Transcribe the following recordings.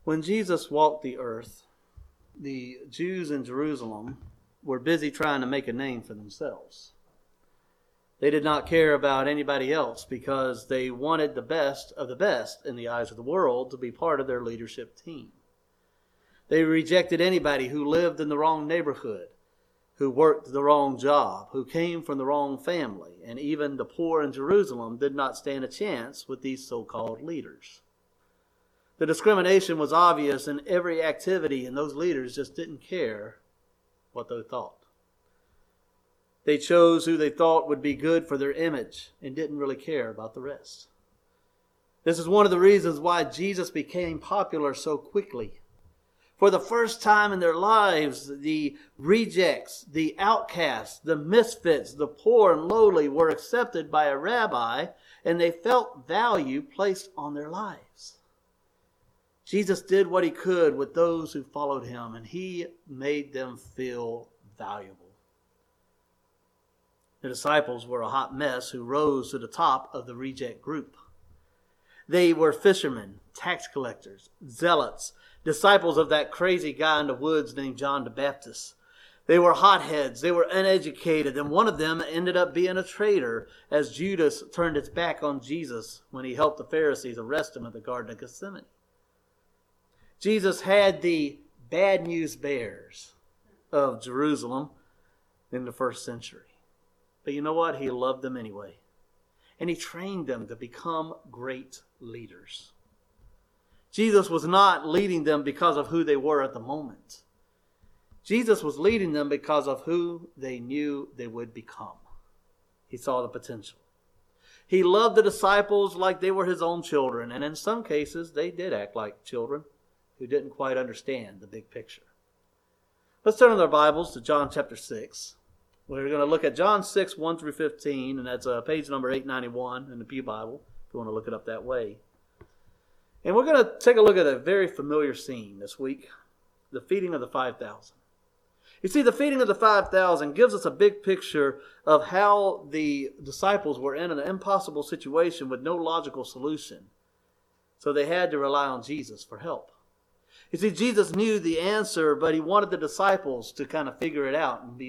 When Jesus walked the earth, the Jews in Jerusalem were busy trying to make a name for themselves. They did not care about anybody else because they wanted the best of the best in the eyes of the world to be part of their leadership team. They rejected anybody who lived in the wrong neighborhood, who worked the wrong job, who came from the wrong family, and even the poor in Jerusalem did not stand a chance with these so-called leaders. The discrimination was obvious in every activity, and those leaders just didn't care what they thought. They chose who they thought would be good for their image and didn't really care about the rest. This is one of the reasons why Jesus became popular so quickly. For the first time in their lives, the rejects, the outcasts, the misfits, the poor and lowly were accepted by a rabbi, and they felt value placed on their lives. Jesus did what he could with those who followed him, and he made them feel valuable. The disciples were a hot mess who rose to the top of the reject group. They were fishermen, tax collectors, zealots, disciples of that crazy guy in the woods named John the Baptist. They were hotheads, they were uneducated, and one of them ended up being a traitor as Judas turned its back on Jesus when he helped the Pharisees arrest him at the Garden of Gethsemane. Jesus had the bad news bears of Jerusalem in the first century. But you know what? He loved them anyway. And he trained them to become great leaders. Jesus was not leading them because of who they were at the moment. Jesus was leading them because of who they knew they would become. He saw the potential. He loved the disciples like they were his own children. And in some cases, they did act like children who didn't quite understand the big picture. Let's turn our Bibles to John chapter 6. We're going to look at John 6, 1 through 15, and that's page number 891 in the Pew Bible, if you want to look it up that way. And we're going to take a look at a very familiar scene this week, the feeding of the 5,000. You see, the feeding of the 5,000 gives us a big picture of how the disciples were in an impossible situation with no logical solution. So they had to rely on Jesus for help. You see, Jesus knew the answer, but he wanted the disciples to kind of figure it out and be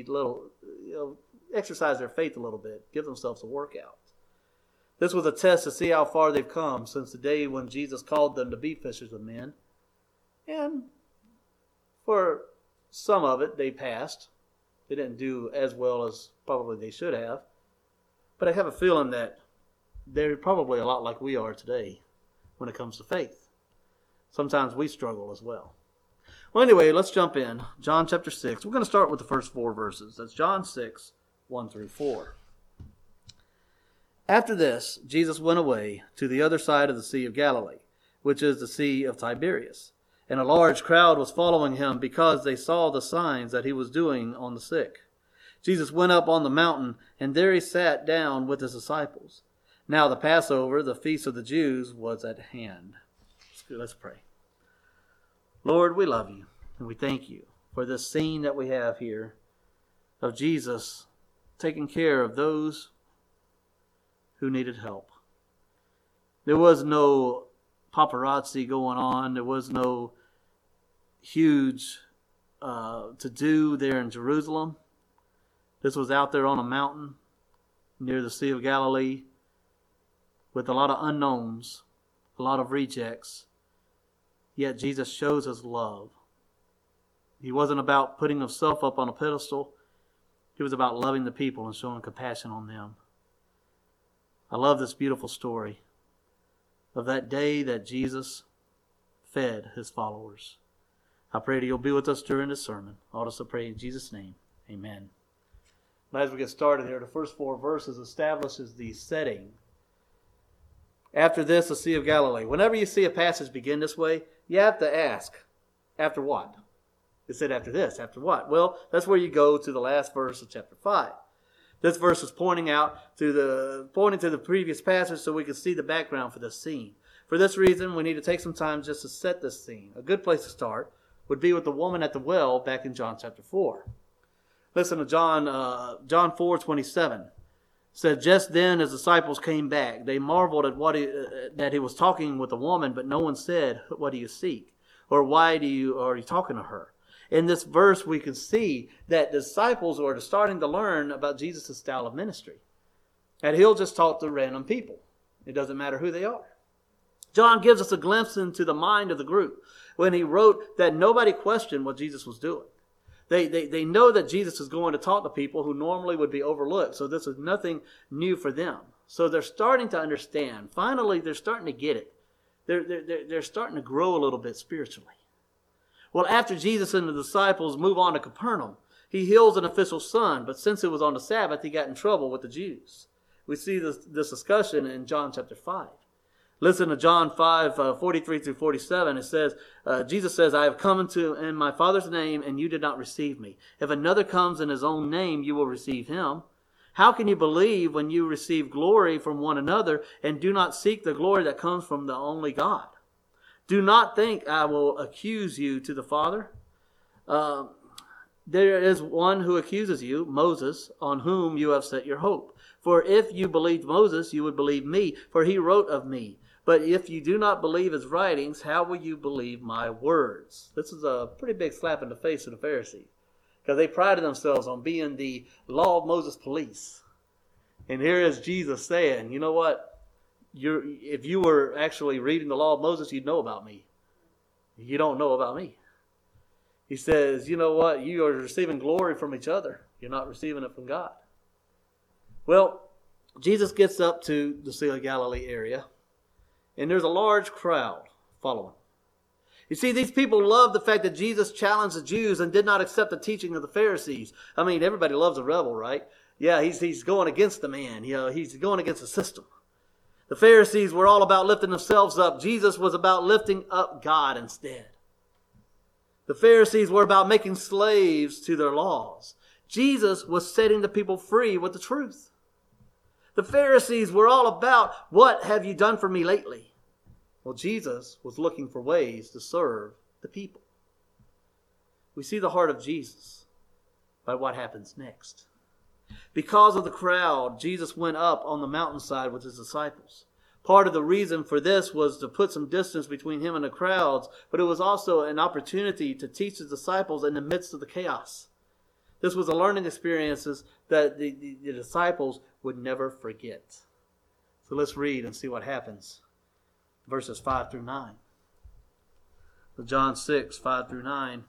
exercise their faith a little bit, give themselves a workout. This was a test to see how far they've come since the day when Jesus called them to be fishers of men. And for some of it, they passed. They didn't do as well as probably they should have. But I have a feeling that they're probably a lot like we are today when it comes to faith. Sometimes we struggle as well. Well, anyway, let's jump in. John chapter 6. We're going to start with the first 4 verses. That's John 6, 1 through 4. After this, Jesus went away to the other side of the Sea of Galilee, which is the Sea of Tiberias. And a large crowd was following him because they saw the signs that he was doing on the sick. Jesus went up on the mountain, and there he sat down with his disciples. Now the Passover, the feast of the Jews, was at hand. Let's pray. Lord, we love you, and we thank you for this scene that we have here of Jesus taking care of those who needed help. There was no paparazzi going on. There was no huge to-do there in Jerusalem. This was out there on a mountain near the Sea of Galilee with a lot of unknowns, a lot of rejects. Yet Jesus shows his love. He wasn't about putting himself up on a pedestal. He was about loving the people and showing compassion on them. I love this beautiful story of that day that Jesus fed his followers. I pray that you'll be with us during this sermon. I also pray in Jesus' name, amen. As we get started here, the first 4 verses establishes the setting. After this, the Sea of Galilee. Whenever you see a passage begin this way, you have to ask, after what? It said after this, after what? Well, that's where you go to the last verse of chapter 5. This verse is pointing to the previous passage so we can see the background for this scene. For this reason, we need to take some time just to set this scene. A good place to start would be with the woman at the well back in John chapter 4. Listen to John 4:27. Said, just then his disciples came back. They marveled at that he was talking with a woman, but no one said, what do you seek? Or why are you talking to her? In this verse, we can see that disciples are starting to learn about Jesus' style of ministry. And he'll just talk to random people. It doesn't matter who they are. John gives us a glimpse into the mind of the group when he wrote that nobody questioned what Jesus was doing. They know that Jesus is going to talk to people who normally would be overlooked. So this is nothing new for them. So they're starting to understand. Finally, they're starting to get it. They're starting to grow a little bit spiritually. Well, after Jesus and the disciples move on to Capernaum, he heals an official's son. But since it was on the Sabbath, he got in trouble with the Jews. We see this discussion in John chapter 5. Listen to John 5, 43 through 47. It says, Jesus says, I have come in my Father's name, and you did not receive me. If another comes in his own name, you will receive him. How can you believe when you receive glory from one another and do not seek the glory that comes from the only God? Do not think I will accuse you to the Father. There is one who accuses you, Moses, on whom you have set your hope. For if you believed Moses, you would believe me, for he wrote of me. But if you do not believe his writings, how will you believe my words? This is a pretty big slap in the face of the Pharisees, because they prided themselves on being the law of Moses police. And here is Jesus saying, you know what? If you were actually reading the law of Moses, you'd know about me. You don't know about me. He says, you know what? You are receiving glory from each other. You're not receiving it from God. Well, Jesus gets up to the Sea of Galilee area, and there's a large crowd following. You see, these people love the fact that Jesus challenged the Jews and did not accept the teaching of the Pharisees. I mean, everybody loves a rebel, right? Yeah, he's going against the man. He's going against the system. The Pharisees were all about lifting themselves up. Jesus was about lifting up God instead. The Pharisees were about making slaves to their laws. Jesus was setting the people free with the truth. The Pharisees were all about, what have you done for me lately? Well, Jesus was looking for ways to serve the people. We see the heart of Jesus by what happens next. Because of the crowd, Jesus went up on the mountainside with his disciples. Part of the reason for this was to put some distance between him and the crowds, but it was also an opportunity to teach the disciples in the midst of the chaos. This was a learning experience that the disciples would never forget. So let's read and see what happens. Verses 5 through 9. So John 6, 5 through 9.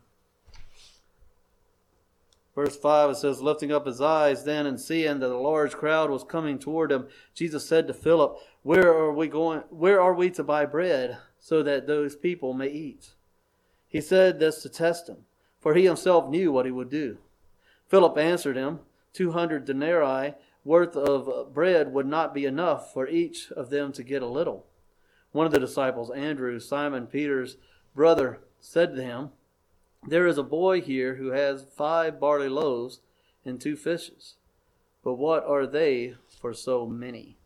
Verse 5, it says, lifting up his eyes then and seeing that a large crowd was coming toward him, Jesus said to Philip, Where are we to buy bread so that those people may eat? He said this to test him, for he himself knew what he would do. Philip answered him, 200 denarii worth of bread would not be enough for each of them to get a little. One of the disciples, Andrew, Simon Peter's brother, said to him, There is a boy here who has 5 barley loaves and 2 fishes. But what are they for so many?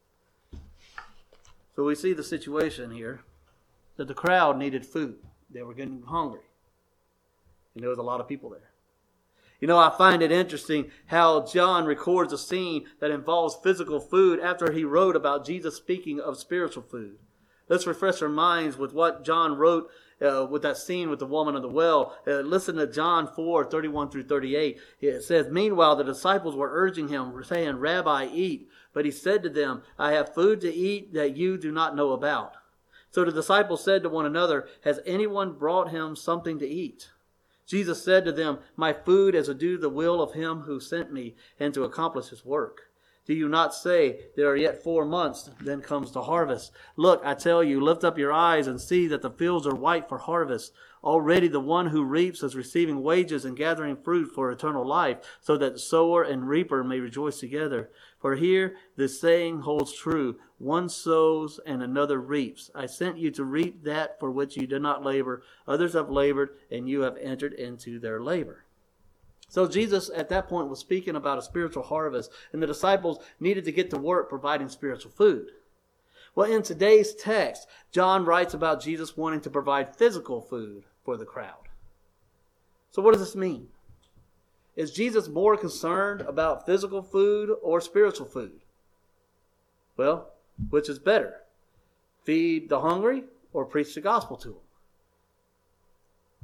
So we see the situation here that the crowd needed food. They were getting hungry. And there was a lot of people there. You know, I find it interesting how John records a scene that involves physical food after he wrote about Jesus speaking of spiritual food. Let's refresh our minds with what John wrote with that scene with the woman of the well. Listen to John 4, 31 through 38. It says, Meanwhile, the disciples were urging him, saying, Rabbi, eat. But he said to them, I have food to eat that you do not know about. So the disciples said to one another, Has anyone brought him something to eat? Jesus said to them, My food is to do the will of him who sent me and to accomplish his work. Do you not say, There are yet 4 months, then comes the harvest? Look, I tell you, lift up your eyes and see that the fields are white for harvest. Already the one who reaps is receiving wages and gathering fruit for eternal life, so that the sower and reaper may rejoice together. For here the saying holds true, one sows and another reaps. I sent you to reap that for which you did not labor. Others have labored, and you have entered into their labor. So Jesus at that point was speaking about a spiritual harvest, and the disciples needed to get to work providing spiritual food. Well, in today's text, John writes about Jesus wanting to provide physical food for the crowd. So what does this mean? Is Jesus more concerned about physical food or spiritual food? Well, which is better? Feed the hungry or preach the gospel to them?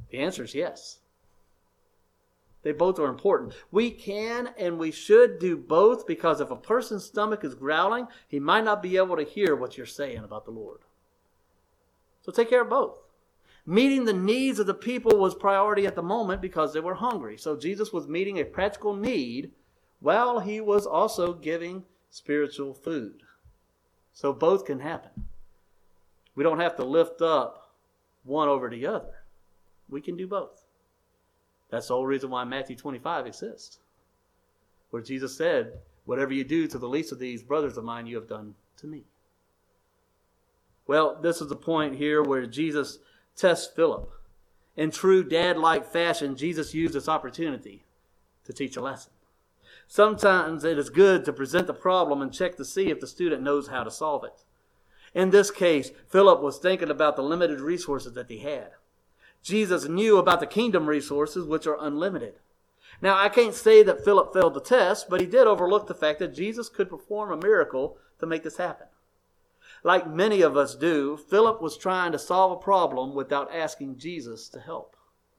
The answer is yes. They both are important. We can and we should do both, because if a person's stomach is growling, he might not be able to hear what you're saying about the Lord. So take care of both. Meeting the needs of the people was priority at the moment because they were hungry. So Jesus was meeting a practical need while he was also giving spiritual food. So both can happen. We don't have to lift up one over the other. We can do both. That's the whole reason why Matthew 25 exists, where Jesus said, whatever you do to the least of these brothers of mine, you have done to me. Well, this is the point here where Jesus tests Philip. In true dad-like fashion, Jesus used this opportunity to teach a lesson. Sometimes it is good to present the problem and check to see if the student knows how to solve it. In this case, Philip was thinking about the limited resources that he had. Jesus knew about the kingdom resources, which are unlimited. Now, I can't say that Philip failed the test, but he did overlook the fact that Jesus could perform a miracle to make this happen. Like many of us do, Philip was trying to solve a problem without asking Jesus to help.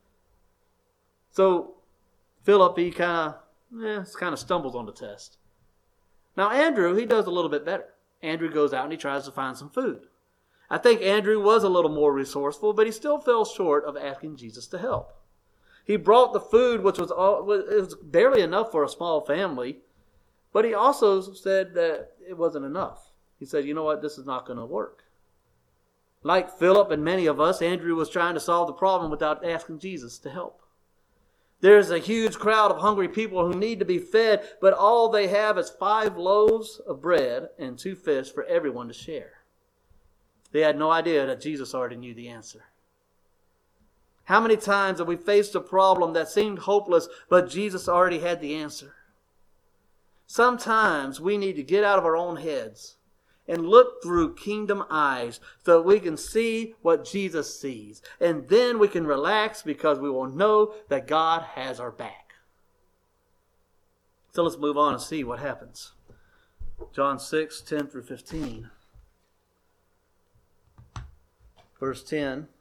So, Philip, he kind of stumbles on the test. Now, Andrew, he does a little bit better. Andrew goes out and he tries to find some food. I think Andrew was a little more resourceful, but he still fell short of asking Jesus to help. He brought the food, which was barely enough for a small family, but he also said that it wasn't enough. He said, you know what, this is not going to work. Like Philip and many of us, Andrew was trying to solve the problem without asking Jesus to help. There's a huge crowd of hungry people who need to be fed, but all they have is 5 loaves of bread and 2 fish for everyone to share. They had no idea that Jesus already knew the answer. How many times have we faced a problem that seemed hopeless, but Jesus already had the answer? Sometimes we need to get out of our own heads and look through kingdom eyes so that we can see what Jesus sees. And then we can relax because we will know that God has our back. So let's move on and see what happens. John 6, 10 through 15. Verse 10.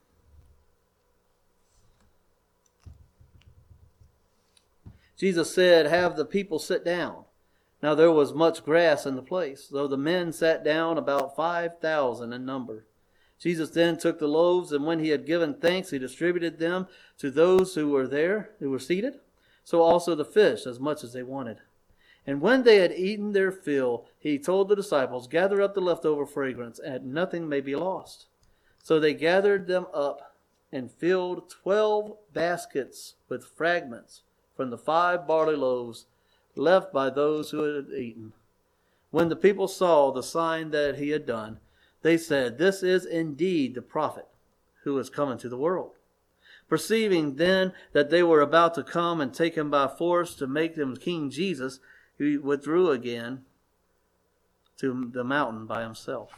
Jesus said, have the people sit down. Now there was much grass in the place, though the men sat down about 5,000 in number. Jesus then took the loaves, and when he had given thanks, he distributed them to those who were seated. So also the fish, as much as they wanted. And when they had eaten their fill, he told the disciples, gather up the leftover fragments, and nothing may be lost. So they gathered them up and filled 12 baskets with fragments from the 5 barley loaves left by those who had eaten. When the people saw the sign that he had done, they said, this is indeed the prophet who is coming to the world. Perceiving then that they were about to come and take him by force to make him King Jesus, he withdrew again to the mountain by himself.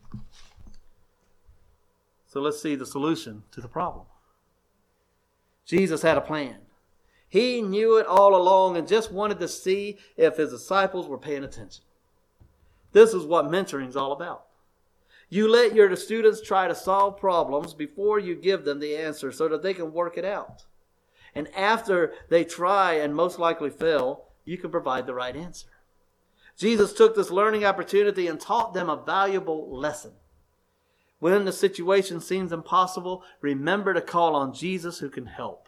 So let's see the solution to the problem. Jesus had a plan. He knew it all along and just wanted to see if his disciples were paying attention. This is what mentoring is all about. You let your students try to solve problems before you give them the answer so that they can work it out. And after they try and most likely fail, you can provide the right answer. Jesus took this learning opportunity and taught them a valuable lesson. When the situation seems impossible, remember to call on Jesus who can help.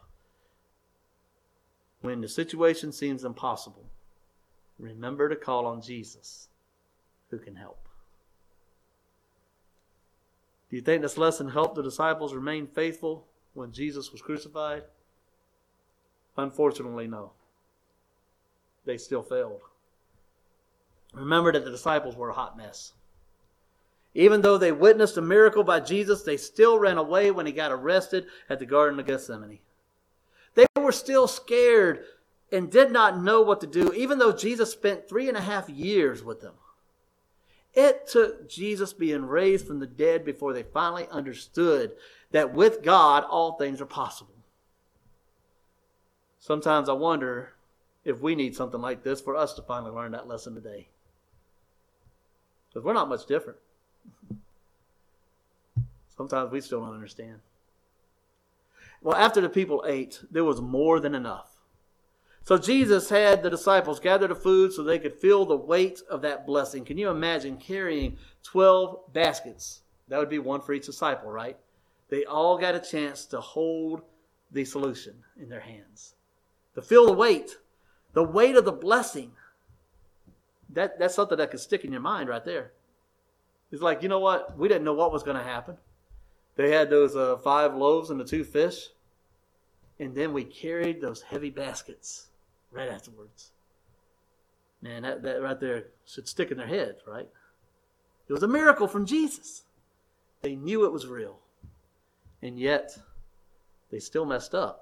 When the situation seems impossible, remember to call on Jesus who can help. Do you think this lesson helped the disciples remain faithful when Jesus was crucified? Unfortunately, no. They still failed. Remember that the disciples were a hot mess. Even though they witnessed a miracle by Jesus, they still ran away when he got arrested at the Garden of Gethsemane. They were still scared and did not know what to do, even though Jesus spent 3.5 years with them. It took Jesus being raised from the dead before they finally understood that with God, all things are possible. Sometimes I wonder if we need something like this for us to finally learn that lesson today. Because we're not much different. Sometimes we still don't understand. Well, after the people ate, there was more than enough. So Jesus had the disciples gather the food so they could feel the weight of that blessing. Can you imagine carrying 12 baskets? That would be one for each disciple, right? They all got a chance to hold the solution in their hands. To feel the weight of the blessing. That's something that could stick in your mind right there. It's like, you know what? We didn't know what was going to happen. They had those 5 loaves and the 2 fish. And then we carried those heavy baskets right afterwards. Man, that right there should stick in their head, right? It was a miracle from Jesus. They knew it was real. And yet, they still messed up.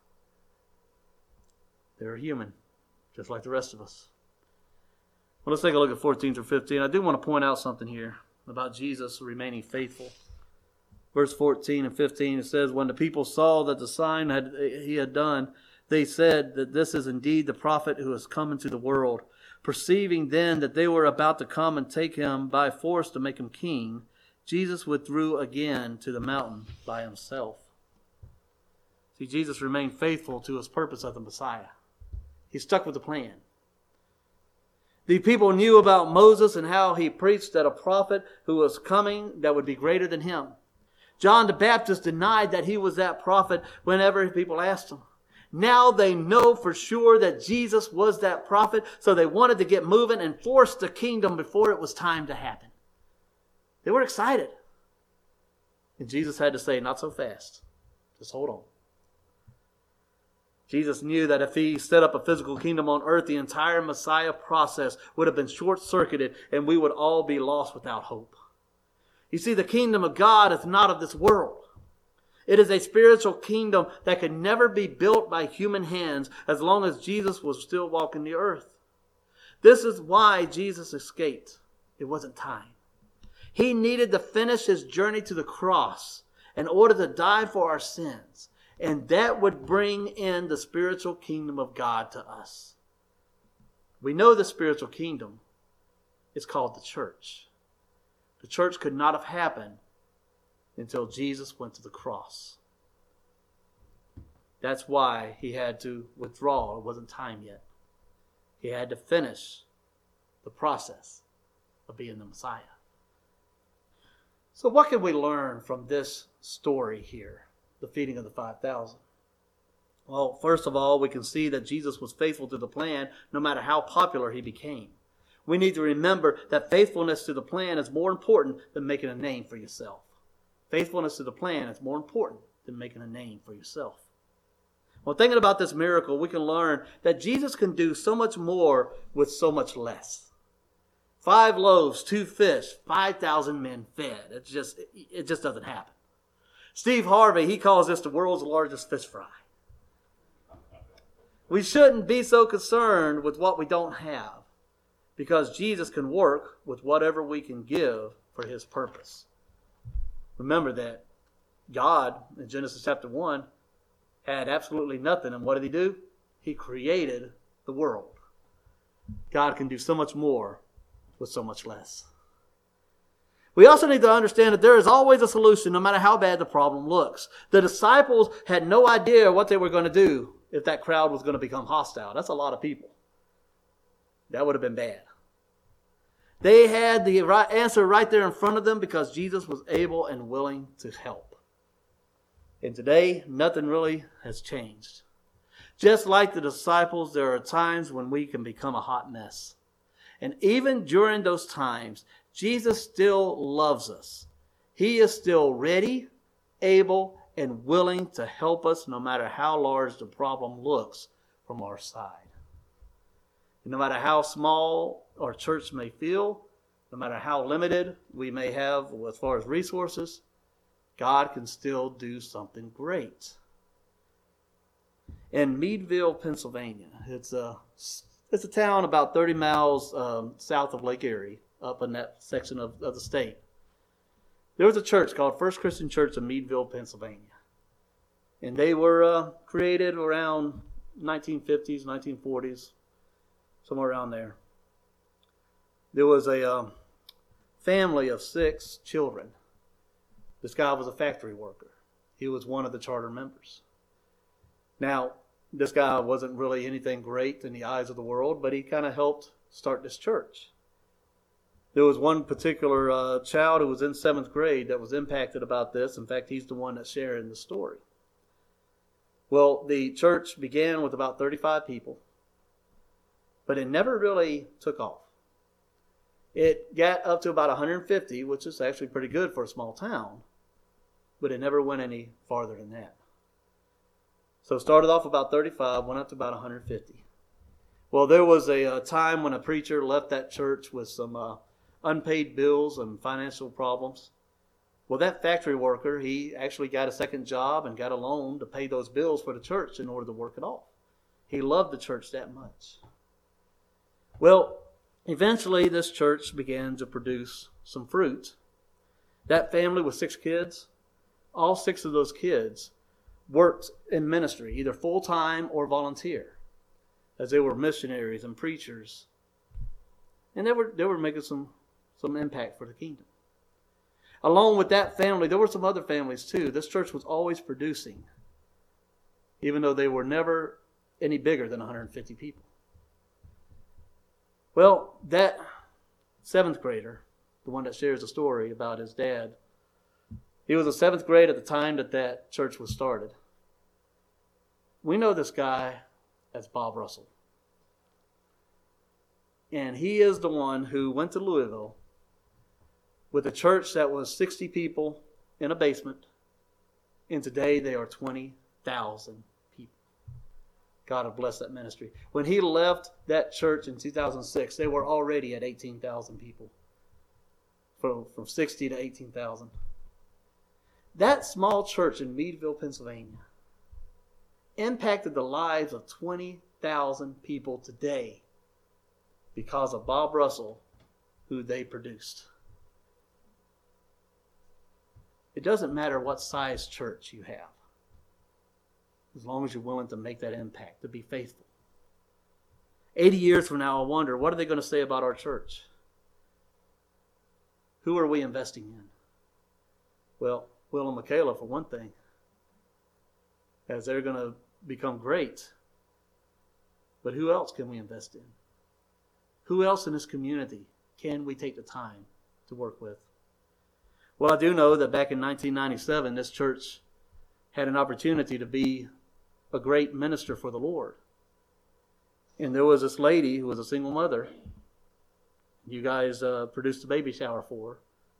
They're human, just like the rest of us. Well, let's take a look at 14 through 15. I do want to point out something here about Jesus remaining faithful. Verse 14 and 15, it says, when the people saw that the sign he had done, they said that this is indeed the prophet who has come into the world. Perceiving then that they were about to come and take him by force to make him king, Jesus withdrew again to the mountain by himself. See, Jesus remained faithful to his purpose of the Messiah. He stuck with the plan. The people knew about Moses and how he preached that a prophet who was coming that would be greater than him. John the Baptist denied that he was that prophet whenever people asked him. Now they know for sure that Jesus was that prophet, so they wanted to get moving and force the kingdom before it was time to happen. They were excited. And Jesus had to say, not so fast. Just hold on. Jesus knew that if he set up a physical kingdom on earth, the entire Messiah process would have been short-circuited and we would all be lost without hope. You see, the kingdom of God is not of this world. It is a spiritual kingdom that could never be built by human hands as long as Jesus was still walking the earth. This is why Jesus escaped. It wasn't time. He needed to finish his journey to the cross in order to die for our sins. And that would bring in the spiritual kingdom of God to us. We know the spiritual kingdom is called the church. The church could not have happened until Jesus went to the cross. That's why he had to withdraw. It wasn't time yet. He had to finish the process of being the Messiah. So what can we learn from this story here, the feeding of the 5,000? Well, first of all, we can see that Jesus was faithful to the plan no matter how popular he became. We need to remember that faithfulness to the plan is more important than making a name for yourself. Faithfulness to the plan is more important than making a name for yourself. Well, thinking about this miracle, we can learn that Jesus can do so much more with so much less. 5 loaves, 2 fish, 5,000 men fed. It just doesn't happen. Steve Harvey, he calls this the world's largest fish fry. We shouldn't be so concerned with what we don't have, because Jesus can work with whatever we can give for his purpose. Remember that God, in Genesis chapter 1, had absolutely nothing. And what did he do? He created the world. God can do so much more with so much less. We also need to understand that there is always a solution no matter how bad the problem looks. The disciples had no idea what they were going to do if that crowd was going to become hostile. That's a lot of people. That would have been bad. They had the right answer right there in front of them because Jesus was able and willing to help. And today, nothing really has changed. Just like the disciples, there are times when we can become a hot mess. And even during those times, Jesus still loves us. He is still ready, able, and willing to help us no matter how large the problem looks from our side. No matter how small our church may feel, no matter how limited we may have as far as resources, God can still do something great. In Meadville, Pennsylvania, it's a town about 30 miles south of Lake Erie, up in that section of the state. There was a church called First Christian Church of Meadville, Pennsylvania. And they were created around 1950s, 1940s, somewhere around there. There was a family of 6 children. This guy was a factory worker. He was one of the charter members. Now, this guy wasn't really anything great in the eyes of the world, but he kind of helped start this church. There was one particular child who was in 7th grade that was impacted about this. In fact, he's the one that's sharing the story. Well, the church began with about 35 people, but it never really took off. It got up to about 150, which is actually pretty good for a small town, but it never went any farther than that. So it started off about 35, went up to about 150. Well, there was a time when a preacher left that church with some unpaid bills and financial problems. Well, that factory worker, he actually got a second job and got a loan to pay those bills for the church in order to work it off. He loved the church that much. Well, eventually this church began to produce some fruit. That family with 6 kids, all 6 of those kids worked in ministry, either full-time or volunteer, as they were missionaries and preachers. And they were making some impact for the kingdom. Along with that family, there were some other families too. This church was always producing, even though they were never any bigger than 150 people. Well, that 7th grader, the one that shares the story about his dad, he was in 7th grade at the time that church was started. We know this guy as Bob Russell. And he is the one who went to Louisville with a church that was 60 people in a basement. And today they are 20,000 people. God have blessed that ministry. When he left that church in 2006, they were already at 18,000 people. From 60 to 18,000. That small church in Meadville, Pennsylvania, impacted the lives of 20,000 people today because of Bob Russell, who they produced. It doesn't matter what size church you have, as long as you're willing to make that impact, to be faithful. 80 years from now, I wonder, what are they going to say about our church? Who are we investing in? Well, Will and Michaela, for one thing, as they're going to become great. But who else can we invest in? Who else in this community can we take the time to work with? Well, I do know that back in 1997, this church had an opportunity to be a great minister for the Lord. And there was this lady who was a single mother. You guys produced a baby shower for her.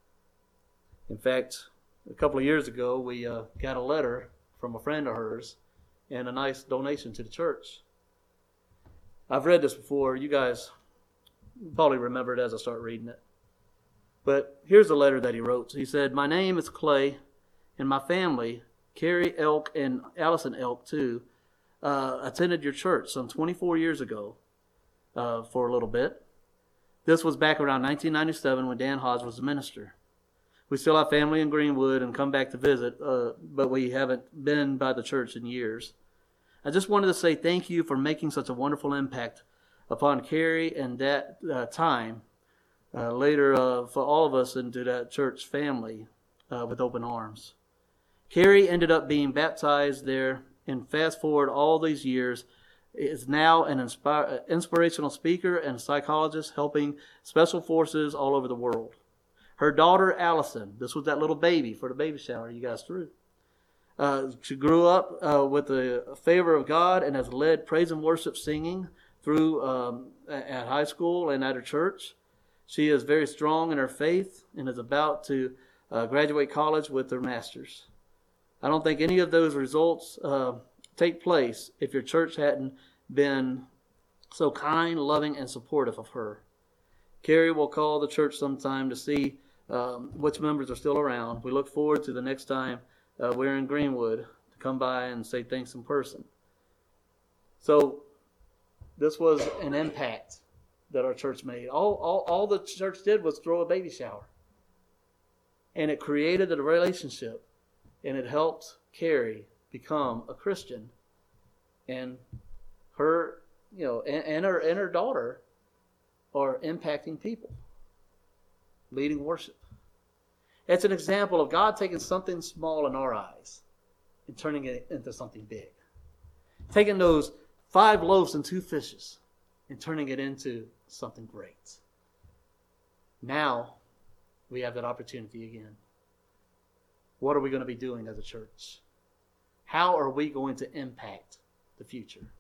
In fact, a couple of years ago, we got a letter from a friend of hers and a nice donation to the church. I've read this before. You guys probably remember it as I start reading it. But here's the letter that he wrote. He said, "My name is Clay, and my family, Carrie Elk and Allison Elk too, attended your church some 24 years ago for a little bit. This was back around 1997 when Dan Hodge was the minister. We still have family in Greenwood and come back to visit, but we haven't been by the church in years. I just wanted to say thank you for making such a wonderful impact upon Carrie and that time later for all of us into that church family with open arms. Carrie ended up being baptized there, and fast forward all these years, is now an inspirational speaker and psychologist helping special forces all over the world. Her daughter, Allison, this was that little baby for the baby shower you guys threw. She grew up with the favor of God and has led praise and worship singing through at high school and at her church. She is very strong in her faith and is about to graduate college with her master's. I don't think any of those results take place if your church hadn't been so kind, loving, and supportive of her. Carrie will call the church sometime to see which members are still around. We look forward to the next time we're in Greenwood to come by and say thanks in person." So this was an impact that our church made. All the church did was throw a baby shower. And it created a relationship, and it helped Carrie become a Christian. And her, and her daughter are impacting people, leading worship. It's an example of God taking something small in our eyes and turning it into something big. Taking those 5 loaves and 2 fishes and turning it into something great. Now we have that opportunity again. What are we going to be doing as a church? How are we going to impact the future?